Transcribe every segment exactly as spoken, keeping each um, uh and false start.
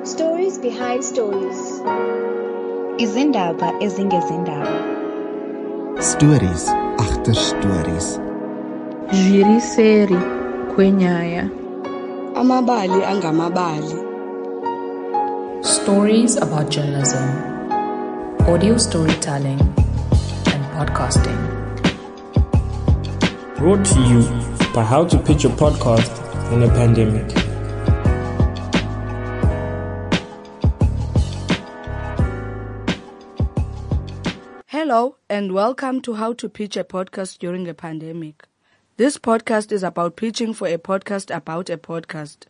Stories behind stories. Izindaba ezingezindaba. Stories agter stories. Jiriseri kwenyaya. Amabali angamabali. Stories about journalism, audio storytelling, and podcasting. Brought to you by How to Pitch a Podcast in a Pandemic. Hello and welcome to How to Pitch a Podcast during a Pandemic. This podcast is about pitching for a podcast about a podcast.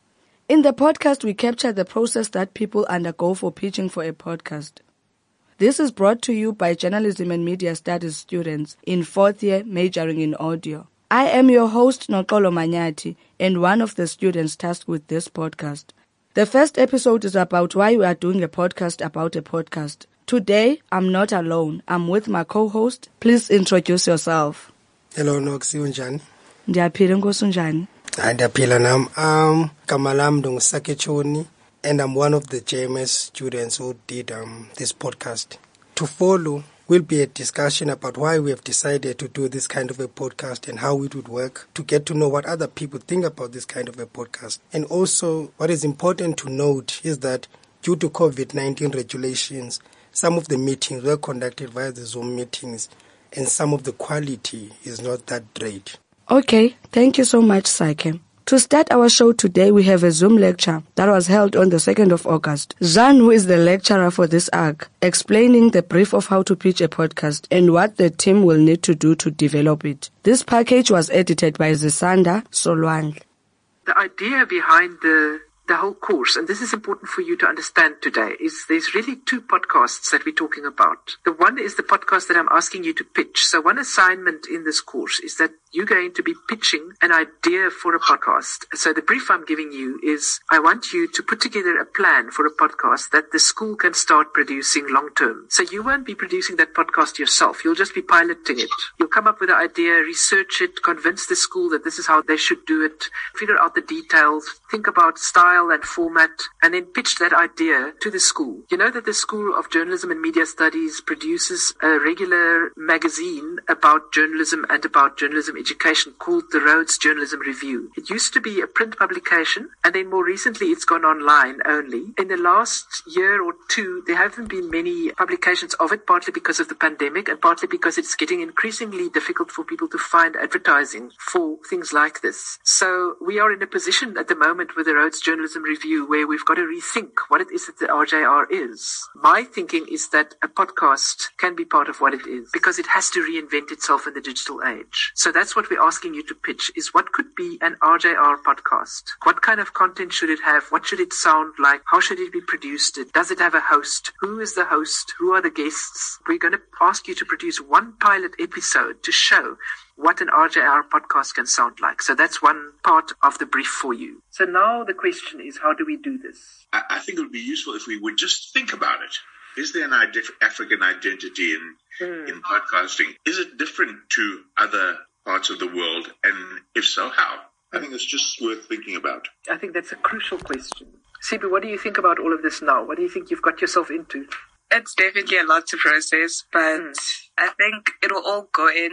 In the podcast, we capture the process that people undergo for pitching for a podcast. This is brought to you by Journalism and Media Studies students in fourth year majoring in audio. I am your host, Noxolo Manyati, and one of the students tasked with this podcast. The first episode is about why we are doing a podcast about a podcast. Today, I'm not alone. I'm with my co-host. Please introduce yourself. Hello, Noxi unjani? Ndiyaphila Nkosi unjani? Ndiyaphila nam. Um, Gama lam ndinguSakechoni, and I'm one of the J M S students who did um this podcast. To follow will be a discussion about why we have decided to do this kind of a podcast and how it would work, to get to know what other people think about this kind of a podcast. And also, what is important to note is that due to covid nineteen regulations, some of the meetings were conducted via the Zoom meetings, and some of the quality is not that great. Okay, thank you so much, Saike. To start our show today, we have a Zoom lecture that was held on the second of August. Jean, who is the lecturer for this arc, explaining the brief of how to pitch a podcast and what the team will need to do to develop it. This package was edited by Zisanda Solwandle. The idea behind the The whole course, and this is important for you to understand today, is there's really two podcasts that we're talking about. The one is the podcast that I'm asking you to pitch. So one assignment in this course is that you're going to be pitching an idea for a podcast. So the brief I'm giving you is I want you to put together a plan for a podcast that the school can start producing long term. So you won't be producing that podcast yourself. You'll just be piloting it. You'll come up with an idea, research it, convince the school that this is how they should do it, figure out the details, think about style and format, and then pitch that idea to the school. You know that the School of Journalism and Media Studies produces a regular magazine about journalism and about journalism education called the Rhodes Journalism Review. It used to be a print publication, and then more recently it's gone online only. In the last year or two, there haven't been many publications of it, partly because of the pandemic and partly because it's getting increasingly difficult for people to find advertising for things like this. So we are in a position at the moment with the Rhodes Journalism Review where we've got to rethink what it is that the R J R is. My thinking is that a podcast can be part of what it is because it has to reinvent itself in the digital age. So that's what we're asking you to pitch, is what could be an R J R podcast? What kind of content should it have? What should it sound like? How should it be produced? Does it have a host? Who is the host? Who are the guests? We're going to ask you to produce one pilot episode to show what an R J R podcast can sound like. So that's one part of the brief for you. So now the question is, how do we do this? I, I think it would be useful if we would just think about it. Is there an ide- African identity in, mm. in podcasting? Is it different to other parts of the world? And if so, how? I think it's just worth thinking about. I think that's a crucial question. Sibu, what do you think about all of this now? What do you think you've got yourself into? It's definitely a lot to process, but mm. I think it'll all go in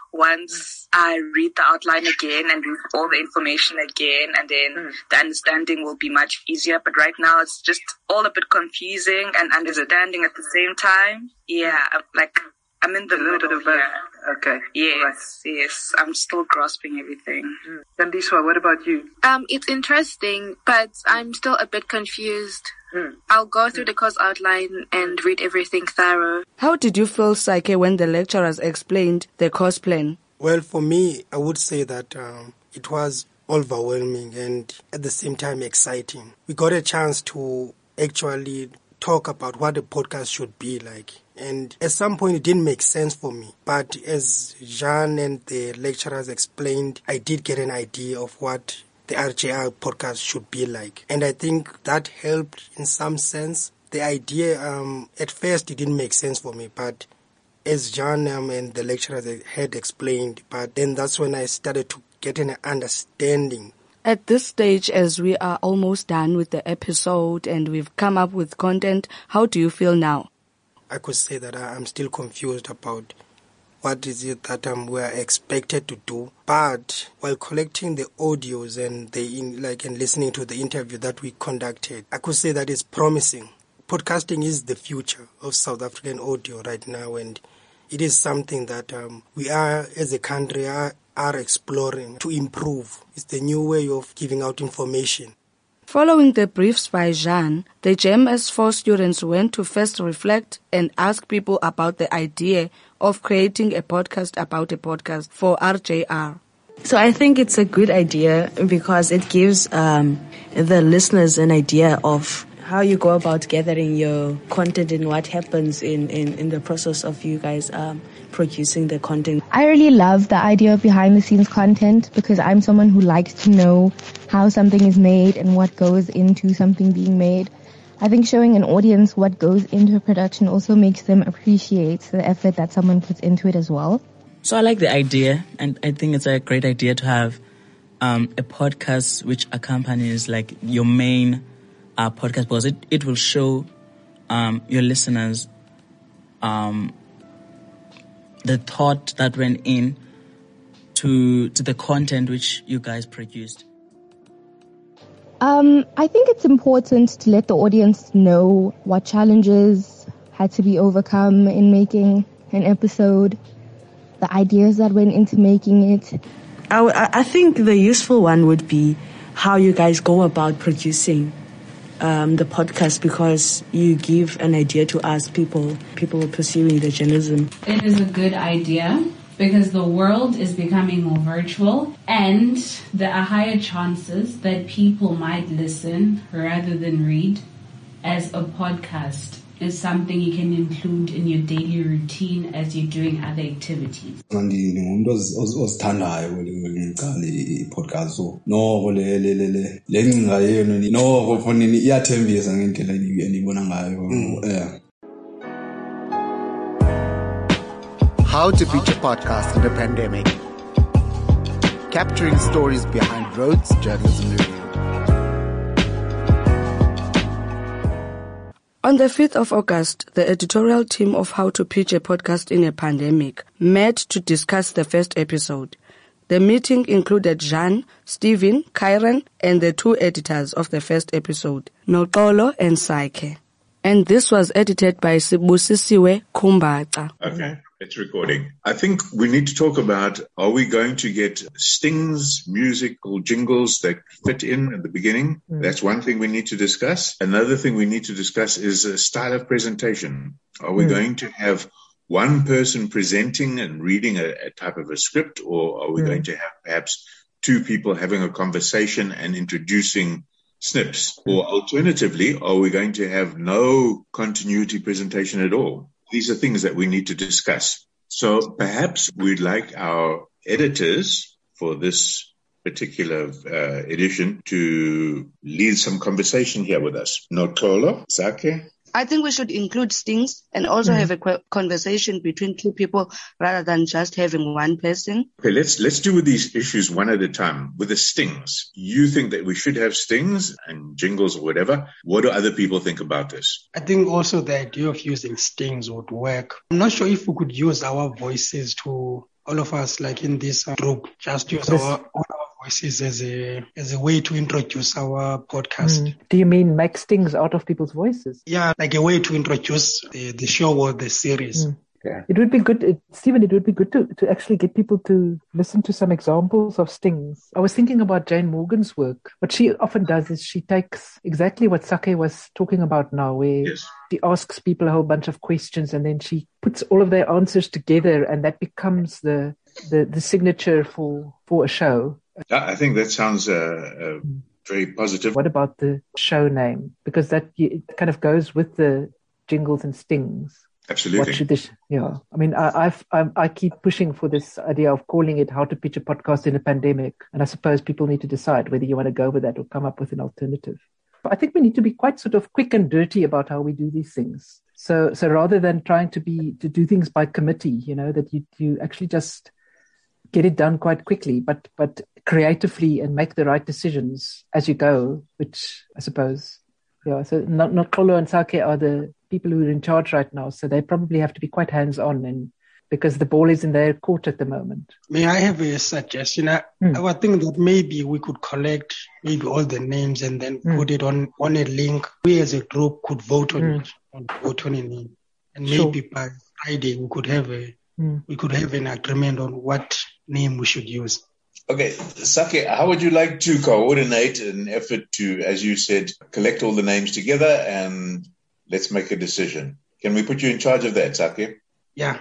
once I read the outline again and read all the information again, and then mm. the understanding will be much easier. But right now it's just all a bit confusing and understanding at the same time. Yeah, I'm like I'm in the middle of it. Okay. Yes, right. yes. I'm still grasping everything. Mm. Dandiswa, what about you? Um, it's interesting, but I'm still a bit confused. Mm. I'll go through mm. the course outline and read everything thorough. How did you feel, Saike, when the lecturers explained the course plan? Well, for me, I would say that um, it was overwhelming and at the same time exciting. We got a chance to actually talk about what a podcast should be like. And at some point, it didn't make sense for me. But as Jean and the lecturers explained, I did get an idea of what the R J R podcast should be like. And I think that helped in some sense. The idea, um, at first, it didn't make sense for me. But as Jean um, and the lecturers had explained, but then that's when I started to get an understanding At this stage, as we are almost done with the episode and we've come up with content, how do you feel now? I could say that I'm still confused about what is it that um, we are expected to do. But while collecting the audios and the in, like and listening to the interview that we conducted, I could say that it's promising. Podcasting is the future of South African audio right now, and it is something that um, we are, as a country, are, are exploring to improve. It's the new way of giving out information. Following the briefs by Jean, the J M S four students went to first reflect and ask people about the idea of creating a podcast about a podcast for R J R. So I think it's a good idea because it gives um, the listeners an idea of how you go about gathering your content and what happens in, in, in the process of you guys um, producing the content. I really love the idea of behind the scenes content because I'm someone who likes to know how something is made and what goes into something being made. I think showing an audience what goes into a production also makes them appreciate the effort that someone puts into it as well. So I like the idea, and I think it's a great idea to have um, a podcast which accompanies like your main uh, podcast, because it, it will show um, your listeners um, the thought that went in to to the content which you guys produced. Um, I think it's important to let the audience know what challenges had to be overcome in making an episode, the ideas that went into making it. I, I think the useful one would be how you guys go about producing um, the podcast, because you give an idea to us people, people pursuing the journalism. It is a good idea because the world is becoming more virtual and there are higher chances that people might listen rather than read, as a podcast is something you can include in your daily routine as you're doing other activities. Ndingumuntu ozithandayo ngiqale i-podcast, so noko le le le le lencinga yenu noko fonini iyathembisa ngendlela enibona ngayo. Yeah. How to pitch a podcast in a pandemic. Capturing stories behind Rhodes Journalism Review. On the fifth of August, the editorial team of How to Pitch a Podcast in a Pandemic met to discuss the first episode. The meeting included Jean, Stephen, Kyron, and the two editors of the first episode, Noxolo and Saike. And this was edited by Sibusisiwe Kumbaca. Okay, it's recording. I think we need to talk about, are we going to get stings, musical jingles that fit in at the beginning? Mm. That's one thing we need to discuss. Another thing we need to discuss is a style of presentation. Are we mm. going to have one person presenting and reading a, a type of a script, or are we mm. going to have perhaps two people having a conversation and introducing snips? Or alternatively, are we going to have no continuity presentation at all? These are things that we need to discuss. So perhaps we'd like our editors for this particular uh, edition to lead some conversation here with us. Noxolo, Saike? I think we should include stings and also mm. have a qu- conversation between two people rather than just having one person. Okay, let's let's deal with these issues one at a time. With the stings, you think that we should have stings and jingles or whatever. What do other people think about this? I think also the idea of using stings would work. I'm not sure if we could use our voices to, all of us like in this uh, group, just use yes. our own voices as a as a way to introduce our podcast. Mm. Do you mean make stings out of people's voices? Yeah, like a way to introduce the, the show or the series. Mm. Yeah. It would be good, it, Stephen, it would be good to, to actually get people to listen to some examples of stings. I was thinking about Jane Morgan's work. What she often does is she takes exactly what Saike was talking about now, where yes. she asks people a whole bunch of questions and then she puts all of their answers together, and that becomes the the, the signature for, for a show. I think that sounds uh, uh, very positive. What about the show name? Because that it kind of goes with the jingles and stings. Absolutely. What should this, yeah. I mean, I, I've, I, I keep pushing for this idea of calling it How to Pitch a Podcast in a Pandemic. And I suppose people need to decide whether you want to go with that or come up with an alternative. But I think we need to be quite sort of quick and dirty about how we do these things. So, so rather than trying to be, to do things by committee, you know, that you, you actually just get it done quite quickly, but, but creatively and make the right decisions as you go, which I suppose, yeah, so not, not Kolo and Sake are the people who are in charge right now, so they probably have to be quite hands-on, and because the ball is in their court at the moment. May I have a suggestion? I, mm. I would think that maybe we could collect maybe all the names and then mm. put it on, on a link. We as a group could vote on mm. it, on, vote on a name. And sure. maybe by Friday we could have a mm. we could have an agreement on what name we should use. Okay, Sake, how would you like to coordinate an effort to, as you said, collect all the names together and let's make a decision? Can we put you in charge of that, Sake? Yeah.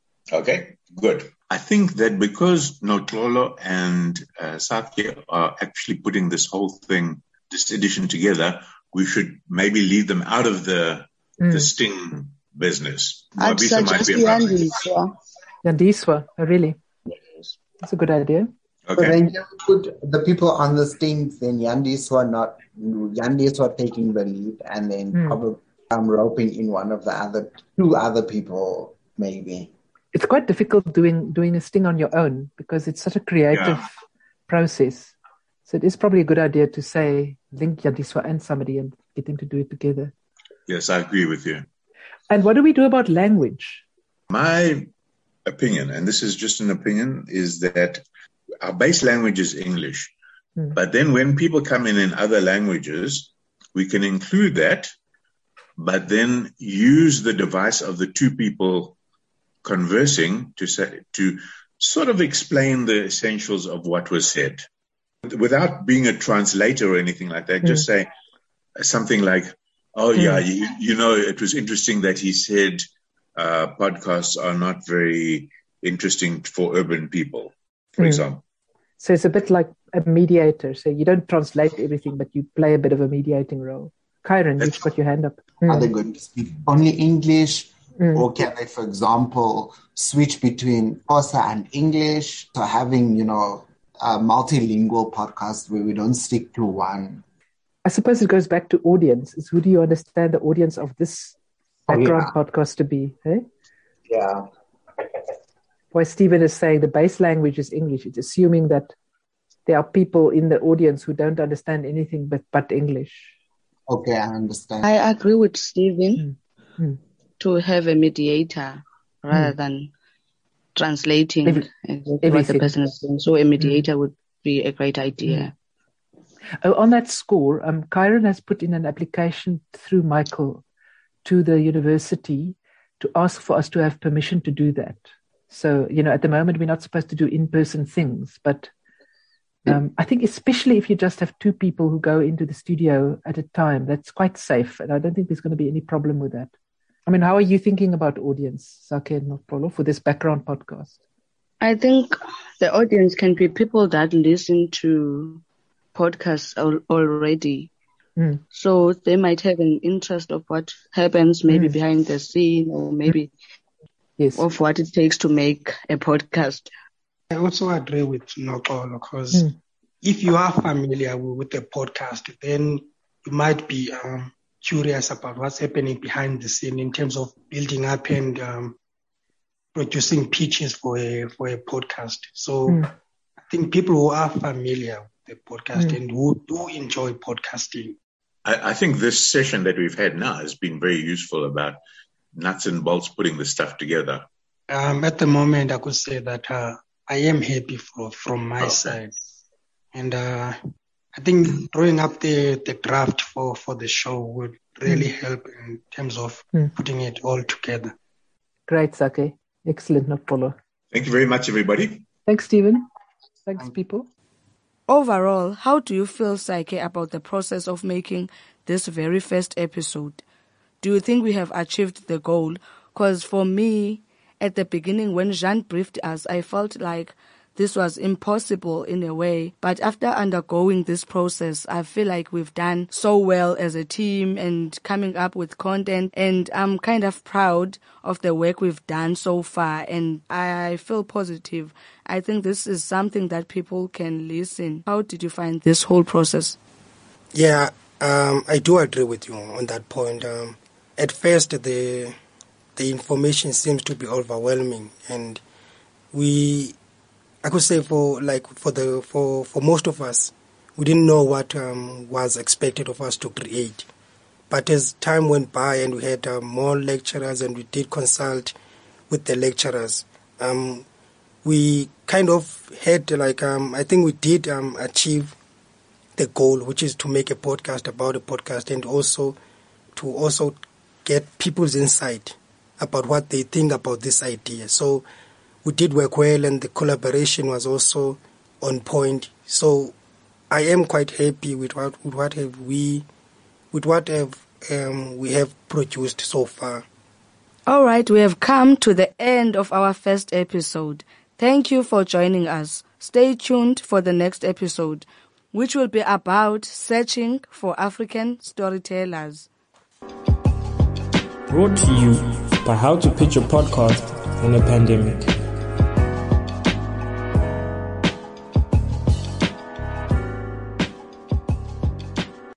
Okay, good. I think that because Notlolo and uh, Sake are actually putting this whole thing, this edition together, we should maybe leave them out of the mm. the Sting business. I'd Mabisa suggest Yandiswa. Yandiswa, really? Yes. That's a good idea. Okay. But then you put the people on the Stings, then Yandiswa not Yandiswa taking the lead, and then mm. probably um, roping in one of the other two other people, maybe. It's quite difficult doing doing a Sting on your own because it's such a creative yeah. process. So it is probably a good idea to say link Yandiswa and somebody and get them to do it together. Yes, I agree with you. And what do we do about language? My opinion, and this is just an opinion, is that our base language is English. Hmm. But then when people come in in other languages, we can include that, but then use the device of the two people conversing to say, to sort of explain the essentials of what was said. Without being a translator or anything like that, hmm. just say something like, oh, yeah, hmm. you, you know, it was interesting that he said uh, podcasts are not very interesting for urban people, for hmm. example. So it's a bit like a mediator. So you don't translate everything, but you play a bit of a mediating role. Kyron, you've got your hand up. Are they going to speak only English? Mm. Or can they, for example, switch between Xhosa and English? So having, you know, a multilingual podcast where we don't stick to one. I suppose it goes back to audience. Is who do you understand the audience of this background oh, yeah. podcast to be? Eh? Yeah. Why Stephen is saying the base language is English. It's assuming that there are people in the audience who don't understand anything but, but English. Okay, I understand. I agree with Stephen mm. Mm. to have a mediator rather mm. than translating Every, exactly what the person is saying. So a mediator mm. would be a great idea. Mm. Oh, on that score, um, Kyron has put in an application through Michael to the university to ask for us to have permission to do that. So, you know, at the moment, we're not supposed to do in-person things, but um, I think especially if you just have two people who go into the studio at a time, that's quite safe. And I don't think there's going to be any problem with that. I mean, how are you thinking about audience, Sake and Notlolo, for this background podcast? I think the audience can be people that listen to podcasts al- already. Mm. So they might have an interest of what happens maybe mm. behind the scene or maybe yes. of what it takes to make a podcast. I also agree with Notlolo because mm. if you are familiar with the podcast, then you might be um, curious about what's happening behind the scene in terms of building up and um, producing pitches for a for a podcast. So mm. I think people who are familiar with the podcast mm. and who do enjoy podcasting. I, I think this session that we've had now has been very useful about nuts and bolts putting the stuff together. Um, at the moment, I could say that uh, I am happy for, from my okay. side. And uh, I think drawing up the, the draft for, for the show would really mm. help in terms of mm. putting it all together. Great, Sake. Excellent, Notlolo. Thank you very much, everybody. Thanks, Stephen. Thanks, people. Overall, how do you feel, Sake, about the process of making this very first episode? Do you think we have achieved the goal? Because for me, at the beginning, when Jean briefed us, I felt like this was impossible in a way. But after undergoing this process, I feel like we've done so well as a team and coming up with content. And I'm kind of proud of the work we've done so far. And I feel positive. I think this is something that people can listen. How did you find this whole process? Yeah, um, I do agree with you on that point. Um, at first, the the information seems to be overwhelming, and we I could say for like for the for, for most of us, we didn't know what um, was expected of us to create. But as time went by and we had um, more lecturers and we did consult with the lecturers, um, we kind of had like, um, I think we did um, achieve the goal, which is to make a podcast about a podcast and also to also get people's insight about what they think about this idea. So we did work well and the collaboration was also on point. So I am quite happy with what, with what have we, with what have um, we have produced so far. All right, we have come to the end of our first episode. Thank you for joining us. Stay tuned for the next episode, which will be about searching for African storytellers. Brought to you by How to Pitch a Podcast in a Pandemic.